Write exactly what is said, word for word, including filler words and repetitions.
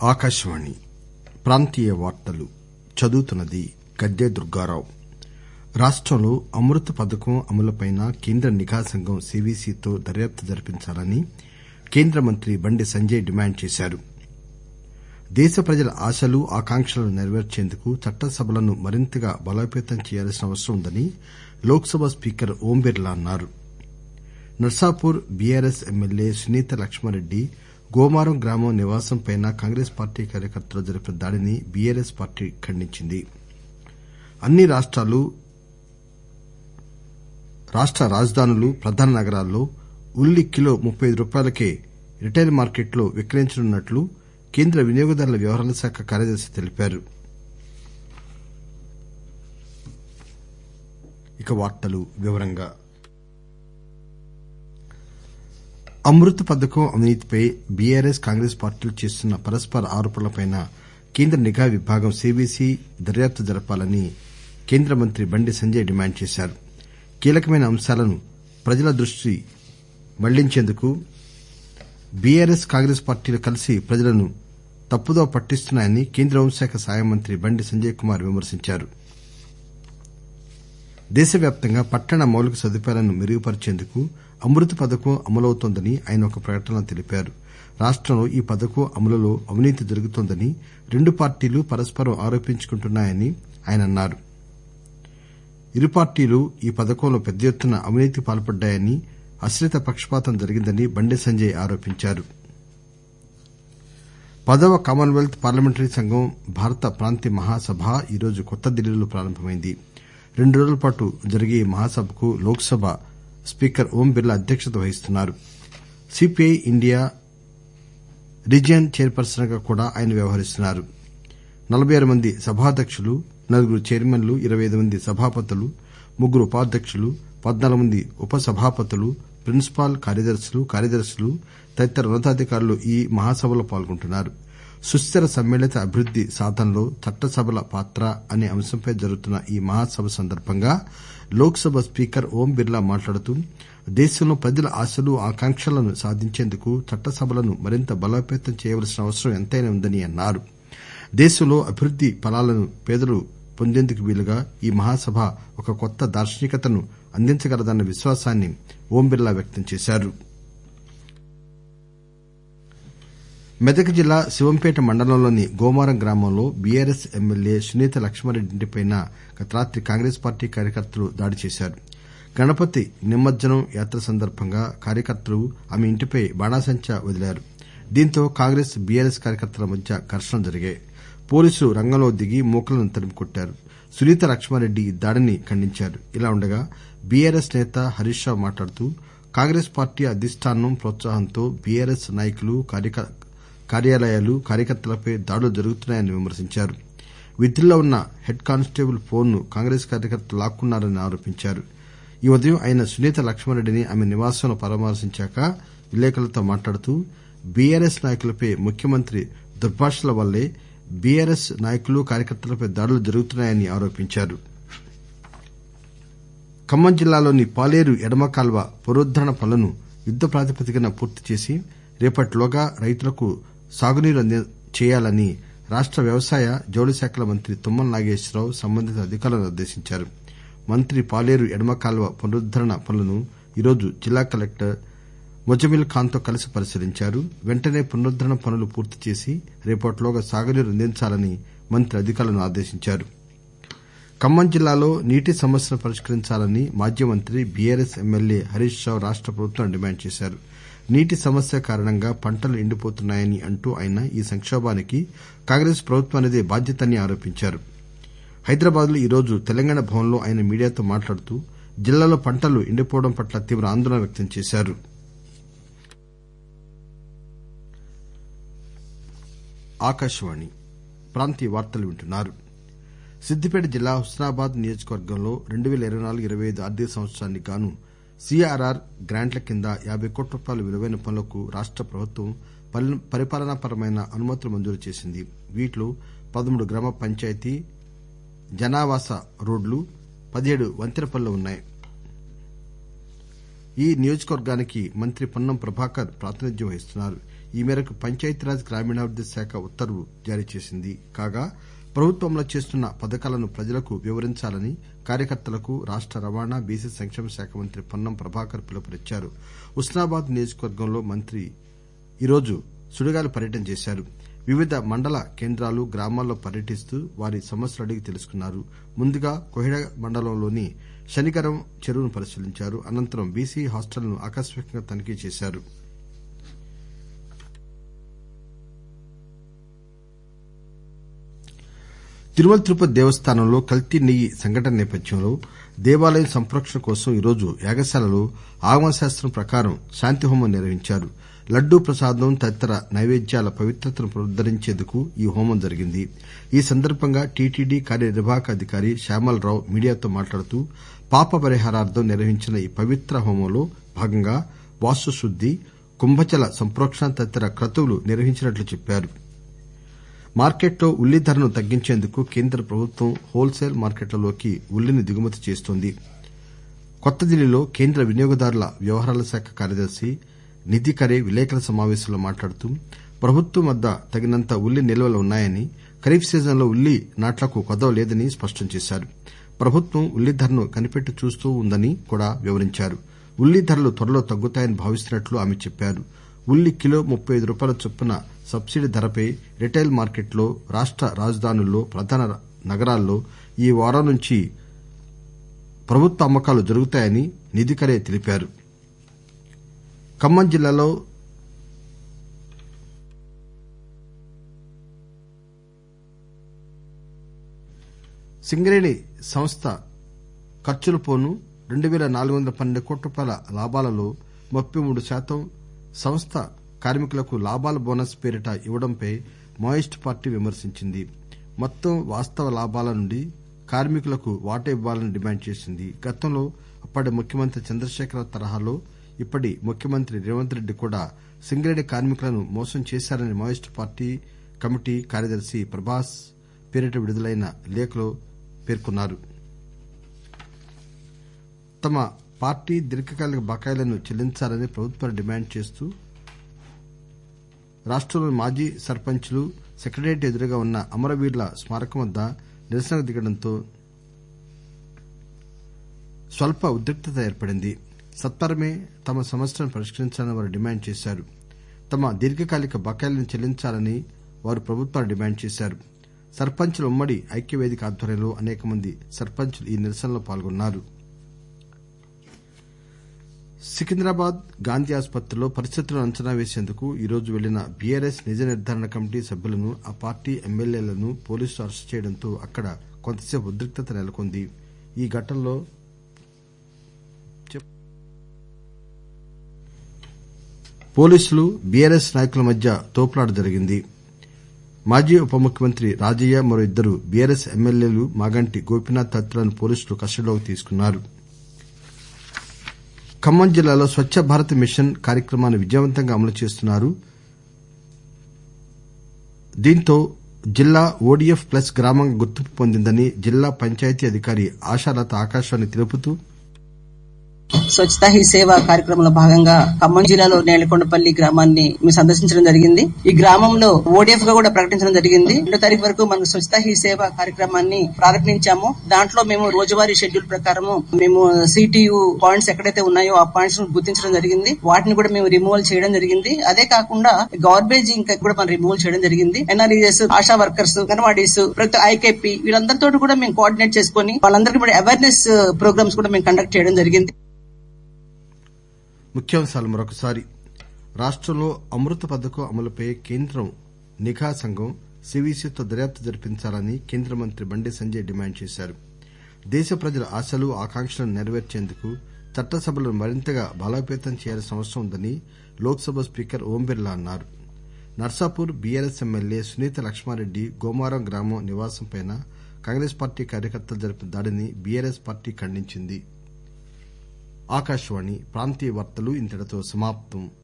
ఆకాశవాణి ప్రాంతీయ వార్తలు చదువుతున్నది గద్దె దుర్గారావు. రాష్టంలో అమృత్ పథకం అమలుపై కేంద్ర నిఘా సంఘం సీవీసీతో దర్యాప్తు జరిపించాలని కేంద్ర మంత్రి బండి సంజయ్ డిమాండ్ చేశారు. దేశ ప్రజల ఆశలు ఆకాంక్షలను నెరవేర్చేందుకు చట్టసభలను మరింతగా బలోపేతం చేయాల్సిన అవసరం ఉందని లోక్ సభ స్పీకర్ ఓం బిర్లా అన్నారు. నర్సాపూర్ బీఆర్ఎస్ ఎమ్మెల్యే సునీత లక్ష్మారెడ్డి గోమారం గ్రామం నివాసంపై కాంగ్రెస్ పార్టీ కార్యకర్తలు జరిపిన దాడిని బీఆర్ఎస్ పార్టీ ఖండించింది. అన్ని రాష్టాలు రాష్ట రాజధానులు ప్రధాన నగరాల్లో ఉల్లి కిలో ముప్పై ఐదు రూపాయలకే రిటైల్ మార్కెట్లో విక్రయించనున్నట్లు కేంద్ర వినియోగదారుల వ్యవహారాల శాఖ కార్యదర్శి తెలిపారు. అమృత్ పథకం అవినీతిపై బీఆర్ఎస్ కాంగ్రెస్ పార్టీలు చేస్తున్న పరస్పర ఆరోపణలపై కేంద్ర నిఘా విభాగం సీవీసీ దర్యాప్తు జరపాలని కేంద్ర మంత్రి బండి సంజయ్ డిమాండ్ చేశారు. కీలకమైన అంశాలను ప్రజల దృష్టి మళ్లించేందుకు బీఆర్ఎస్ కాంగ్రెస్ పార్టీలు కలిసి ప్రజలను తప్పుదోవ పట్టిస్తున్నాయని కేంద్ర హోంశాఖ సహాయ మంత్రి బండి సంజయ్ కుమార్ విమర్శించారు. దేశవ్యాప్తంగా పట్టణ మౌలిక సదుపాయాలను మెరుగుపరిచేందుకు అమృత్ పథకం అమలవుతోందని ఆయన ఒక ప్రకటనలో తెలిపారు. రాష్టంలో ఈ పథకం అమలులో అవినీతి జరుగుతోందని రెండు పార్టీలు పరస్పరం ఆరోపించుకుంటున్నాయని ఆయన అన్నారు. ఇరు పార్టీలు ఈ పథకంలో పెద్ద ఎత్తున అవినీతికి పాల్పడ్డాయని, అశ్రిత పక్షపాతం జరిగిందని బండి సంజయ్ ఆరోపించారు. పదవ కామన్వెల్త్ పార్లమెంటరీ సంఘం భారత ప్రాంతీయ మహాసభ ఈరోజు కొత్త ఢిల్లీలో ప్రారంభమైంది. రెండు రోజుల పాటు జరిగే ఈ మహాసభకు లోక్ సభ స్పీకర్ ఓం బిర్లా అధ్యక్షత వహిస్తున్నారు. సీపీఐ ఇండియా రీజియన్ చైర్పర్సన్ గా కూడా ఆయన వ్యవహరిస్తున్నారు. నలబై ఆరు మంది సభాధ్యక్షులు, నలుగురు చైర్మన్లు, ఇరవై ఐదు మంది సభాపతులు, ముగ్గురు ఉపాధ్యక్షులు, పద్నాలుగు మంది ఉప సభాపతులు, ప్రిన్సిపాల్ కార్యదర్శులు, కార్యదర్శులు తదితర ఉన్నతాధికారులు ఈ మహాసభలో పాల్గొంటున్నారు. సుస్థిర సమ్మిళిత అభివృద్ది సాధనలో చట్టసభల పాత్ర అనే అంశంపై జరుగుతున్న ఈ మహాసభ సందర్భంగా లోక్ సభ స్పీకర్ ఓం బిర్లా మాట్లాడుతూ దేశంలో ప్రజల ఆశలు ఆకాంక్షలను సాధించేందుకు చట్టసభలను మరింత బలోపేతం చేయవలసిన అవసరం ఎంతైనా ఉందని అన్నారు. దేశంలో అభివృద్ది ఫలాలను పేదలు పొందేందుకు వీలుగా ఈ మహాసభ ఒక కొత్త దార్శనికతను అందించగలదన్న విశ్వాసాన్ని ఓం బిర్లా వ్యక్తం చేశారు. మెదక్ జిల్లా శివంపేట మండలంలోని గోమారం గ్రామంలో బీఆర్ఎస్ ఎమ్మెల్యే సునీత లక్ష్మారెడ్డి ఇంటిపై గత రాత్రి కాంగ్రెస్ పార్టీ కార్యకర్తలు దాడి చేశారు. గణపతి నిమజ్జనం యాత్ర సందర్భంగా కార్యకర్తలు ఆమె ఇంటిపై బాణాసంచా వదిలారు. దీంతో కాంగ్రెస్ బీఆర్ఎస్ కార్యకర్తల మధ్య ఘర్షణలు జరిగాయి. పోలీసులు రంగంలో దిగి మూకలను తరిమికొట్టారు. సునీత లక్ష్మారెడ్డి ఈ దాడిని ఖండించారు. ఇలా ఉండగా బీఆర్ఎస్ నేత హరీష్ రావు మాట్లాడుతూ కాంగ్రెస్ పార్టీ అధిష్టానం ప్రోత్సాహంతో బీఆర్ఎస్ నాయకులు కార్యాలయాలు, కార్యకర్తలపై దాడులు జరుగుతున్నాయని విమర్శించారు. విధుల్లో ఉన్న హెడ్ కానిస్టేబుల్ ఫోన్ ను కాంగ్రెస్ కార్యకర్తలు లాక్కున్నారని ఆరోపించారు. ఈ ఉదయం ఆయన సునీత లక్ష్మారెడ్డిని ఆమె నివాసంలో పరామర్శించాక విలేకరులతో మాట్లాడుతూ బీఆర్ఎస్ నాయకులపై ముఖ్యమంత్రి దుర్భాషల వల్లే బీఆర్ఎస్ నాయకులు, కార్యకర్తలపై దాడులు జరుగుతున్నాయని ఆరోపించారు. ఖమ్మం జిల్లాలోని పాలేరు ఎడమ కాల్వ పునరుద్దరణ పనులను యుద్ద ప్రాతిపదికన పూర్తి చేసి రేపటిలోగా రైతులకు సాగునీరు చేయాలని రాష్ట వ్యవసాయ, జౌళి శాఖల మంత్రి తుమ్మల నాగేశ్వరరావు సంబంధిత అధికారులను ఆదేశించారు. మంత్రి పాలేరు ఎడమ కాల్వ పునరుద్దరణ పనులను ఈరోజు జిల్లా కలెక్టర్ ముజమిల్ ఖాన్ తో కలిసి పరిశీలించారు. వెంటనే పునరుద్దరణ పనులు పూర్తి చేసి రేపటిలోగా సాగునీరు అందించాలని మంత్రి అధికారులను ఆదేశించారు. ఖమ్మం జిల్లాలో నీటి సమస్యను పరిష్కరించాలని మాజీ మంత్రి బీఆర్ఎస్ ఎమ్మెల్యే హరీష్ రావు రాష్ట ప్రభుత్వాన్ని డిమాండ్ చేశారు. నీటి సమస్య కారణంగా పంటలు ఎండిపోతున్నాయని అంటూ ఆయన ఈ సంక్షోభానికి కాంగ్రెస్ ప్రభుత్వానిదే బాధ్యతని ఆరోపించారు. హైదరాబాద్ లో ఈరోజు తెలంగాణ భవన్లో ఆయన మీడియాతో మాట్లాడుతూ జిల్లాలో పంటలు ఎండిపోవడం పట్ల తీవ్ర ఆందోళన వ్యక్తం చేశారు. ఆకాశవాణి ప్రాంతీయ వార్తలు వింటున్నారు. సిద్దిపేట జిల్లా హుస్నాబాద్ నియోజకవర్గంలో రెండు పేల ఇరవై నాలుగు ఇరవై ఐదు ఆర్థిక సంవత్సరానికి గాను సీఆర్ఆర్ గ్రాంట్ల కింద యాబై కోట్ల రూపాయల విలువైన పనులకు రాష్ట ప్రభుత్వం పరిపాలనాపరమైన అనుమతులు మంజూరు చేసింది. వీటిలో పదమూడు గ్రామ పంచాయతీ జనావాస రోడ్లు, పదిహేడు వంతెన పనులు ఉన్నాయి. ఈ నియోజకవర్గానికి మంత్రి పొన్నం ప్రభాకర్ ప్రాతినిధ్యం వహిస్తున్నారు. ఈ మేరకు పంచాయతీరాజ్ గ్రామీణాభివృద్ది శాఖ ఉత్తర్వు జారీ చేసింది. కాగా ప్రభుత్వం అమలు చేస్తున్న పథకాలను ప్రజలకు వివరించాలని కార్యకర్తలకు రాష్ట రవాణా బీసీ సంక్షేమ శాఖ మంత్రి పొన్నం ప్రభాకర్ పిలుపునిచ్చారు. హుస్నాబాద్ నియోజకవర్గంలో మంత్రి ఈరోజు సుడిగాలి పర్యటన చేశారు. వివిధ మండల కేంద్రాలు గ్రామాల్లో పర్యటిస్తూ వారి సమస్యలు అడిగి తెలుసుకున్నారు. ముందుగా కోహెడ మండలంలోని శనిగరం చెరువును పరిశీలించారు. అనంతరం బీసీ హాస్టళ్లను ఆకస్మికంగా తనిఖీ చేశారు. తిరుమల తిరుపతి దేవస్థానంలో కల్తీ నెయ్యి సంఘటన నేపథ్యంలో దేవాలయం సంరక్షణ కోసం ఈరోజు యాగశాలలో ఆగమశాస్త్రం ప్రకారం శాంతిహోమం నిర్వహించారు. లడ్డూ ప్రసాదం తదితర నైవేద్యాల పవిత్రతను పునరుద్దరించేందుకు ఈ హోమం జరిగింది. ఈ సందర్భంగా టీటీడీ కార్యనిర్వాహక అధికారి శ్యామలరావు మీడియాతో మాట్లాడుతూ పాప పరిహారార్థం నిర్వహించిన ఈ పవిత్ర హోమంలో భాగంగా వాస్తుశుద్ది, కుంభజల సంప్రోక్షణ తదితర క్రతువులు నిర్వహించినట్లు చెప్పారు. మార్కెట్లో ఉల్లి ధరను తగ్గించేందుకు కేంద్ర ప్రభుత్వం హోల్సేల్ మార్కెట్లలోకి ఉల్లిని దిగుమతి చేస్తోంది. కొత్తదిల్లీలో కేంద్ర వినియోగదారుల వ్యవహారాల శాఖ కార్యదర్శి నిధి ఖరే విలేకరుల సమావేశంలో మాట్లాడుతూ ప్రభుత్వం వద్ద తగినంత ఉల్లి నిల్వలు ఉన్నాయని, ఖరీఫ్ సీజన్లో ఉల్లి నాట్లకు కొదవ లేదని స్పష్టం చేశారు. ప్రభుత్వం ఉల్లి ధరను కనిపెట్టి చూస్తూ ఉందని కూడా వివరించారు. ఉల్లి ధరలు త్వరలో తగ్గుతాయని భావిస్తున్నట్లు ఆమె చెప్పారు. ఉల్లి కిలో ముప్పై ఐదు రూపాయల చొప్పున సబ్సిడీ ధరపై రిటైల్ మార్కెట్లో రాష్ట రాజధానుల్లో ప్రధాన నగరాల్లో ఈ వారం నుంచి ప్రభుత్వ అమ్మకాలు జరుగుతాయని నిధి ఖరే తెలిపారు. ఖమ్మం జిల్లాలో సింగరేణి సంస్థ ఖర్చుల పోను రెండు పేల నాలుగు వందల పన్నెండు కోట్ల రూపాయల లాభాలలో ముప్పై మూడు శాతం సంస్థ కార్మికులకు లాభాల బోనస్ పేరిట ఇవ్వడంపై మావోయిస్టు పార్టీ విమర్శించింది. మొత్తం వాస్తవ లాభాల నుండి కార్మికులకు వాటా ఇవ్వాలని డిమాండ్ చేసింది. గతంలో అప్పటి ముఖ్యమంత్రి చంద్రశేఖరరావు తరహాలో ఇప్పటి ముఖ్యమంత్రి రేవంత్ రెడ్డి కూడా సింగరేణి కార్మికులను మోసం చేశారని మావోయిస్టు పార్టీ కమిటీ కార్యదర్శి ప్రభాస్ పేరిట విడుదలైన లేఖలో పేర్కొన్నారు. తమ పార్టీ దీర్ఘకాలిక బకాయిలను చెల్లించాలని ప్రభుత్వాన్ని డిమాండ్ చేస్తూ రాష్టంలోని మాజీ సర్పంచ్లు సెక్రటేరియట్ ఎదురుగా ఉన్న అమరవీరుల స్మారకం వద్ద నిరసనకు దిగడంతో స్వల్ప ఉద్రిక్తత ఏర్పడింది. సత్వరమే తమ సమస్యలను పరిష్కరించాలని వారు డిమాండ్ చేశారు. తమ దీర్ఘకాలిక బకాయిలను చెల్లించాలని వారు ప్రభుత్వాన్ని డిమాండ్ చేశారు. సర్పంచ్ల ఉమ్మడి ఐక్యవేదిక ఆధ్వర్యంలో అనేక మంది సర్పంచ్లు ఈ నిరసనలో పాల్గొన్నారు. సికింద్రాబాద్ గాంధీ ఆసుపత్రిలో పరిస్థితులను అంచనా వేసేందుకు ఈరోజు వెళ్లిన బీఆర్ఎస్ నిజ నిర్ధారణ కమిటీ సభ్యులను ఆ పార్టీ ఎమ్మెల్యేలను పోలీసులు అరెస్టు చేయడంతో అక్కడ కొంతసేపు ఉద్రిక్తత నెలకొంది. ఈ ఘటనలో పోలీసులు బీఆర్ఎస్ నాయకుల మధ్య తోపులాట జరిగింది. మాజీ ఉప ముఖ్యమంత్రి రాజయ్య, మరో ఇద్దరు బీఆర్ఎస్ ఎమ్మెల్యేలు మాగంటి గోపీనాథ్ తదితరులను పోలీసులు కస్టడీలోకి తీసుకున్నారు. ఖమ్మం జిల్లాలో స్వచ్ఛ భారత్ మిషన్ కార్యక్రమాన్ని విజయవంతంగా అమలు చేస్తున్నారు. దీంతో జిల్లా ఓడీఎఫ్ ప్లస్ గ్రామంగా గుర్తింపు పొందిందని జిల్లా పంచాయతీ అధికారి ఆశాలత ఆకాశవాణికి తెలుపుతూ స్వచ్ఛతా హీ సేవ కార్యక్రమంలో భాగంగా ఖమ్మం జిల్లాలో నేలకొండపల్లి గ్రామాన్ని మేము సందర్శించడం జరిగింది. ఈ గ్రామంలో ఓడీఎఫ్ గా కూడా ప్రకటించడం జరిగింది. రెండో తారీఖు వరకు మనం స్వచ్ఛతా హీ సేవ కార్యక్రమాన్ని ప్రారంభించాము. దాంట్లో మేము రోజువారీ షెడ్యూల్ ప్రకారము మేము సిటియు పాయింట్స్ ఎక్కడైతే ఉన్నాయో ఆ పాయింట్స్ ను గుర్తించడం జరిగింది. వాటిని కూడా మేము రిమూవల్ చేయడం జరిగింది. అదే కాకుండా గార్బేజ్ ఇంకా కూడా మనం రిమూవల్ చేయడం జరిగింది. ఎన్ఆర్ఈఎస్, ఆశా వర్కర్స్, అంగన్వాడీస్, ప్రతి ఐకేపీ వీళ్ళందరితో కూడా మేము కోఆర్డినేట్ చేసుకుని వాళ్ళందరికీ కూడా అవేర్నెస్ ప్రోగ్రామ్స్ కూడా మేము కండక్ట్ చేయడం జరిగింది. ముఖ్యాంశాలు మరొకసారి. రాష్టంలో అమృత పథకం అమలుపై కేంద్రం నిఘా సంఘం సీవీసీతో దర్యాప్తు జరిపించాలని కేంద్ర మంత్రి బండి సంజయ్ డిమాండ్ చేశారు. దేశ ప్రజల ఆశలు, ఆకాంక్షలను నెరవేర్చేందుకు చట్టసభలను మరింతగా బలోపేతం చేయాల్సిన అవసరం ఉందని లోక్సభ స్పీకర్ ఓం బిర్లా అన్నారు. నర్సాపూర్ బీఆర్ఎస్ ఎమ్మెల్యే సునీత లక్ష్మారెడ్డి గోమారం గ్రామం నివాసంపై కాంగ్రెస్ పార్టీ కార్యకర్తలు జరిపిన దాడిని బీఆర్ఎస్ పార్టీ ఖండించింది. ఆకాశవాణి ప్రాంతీయ వార్తలు ఇంతటితో సమాప్తం.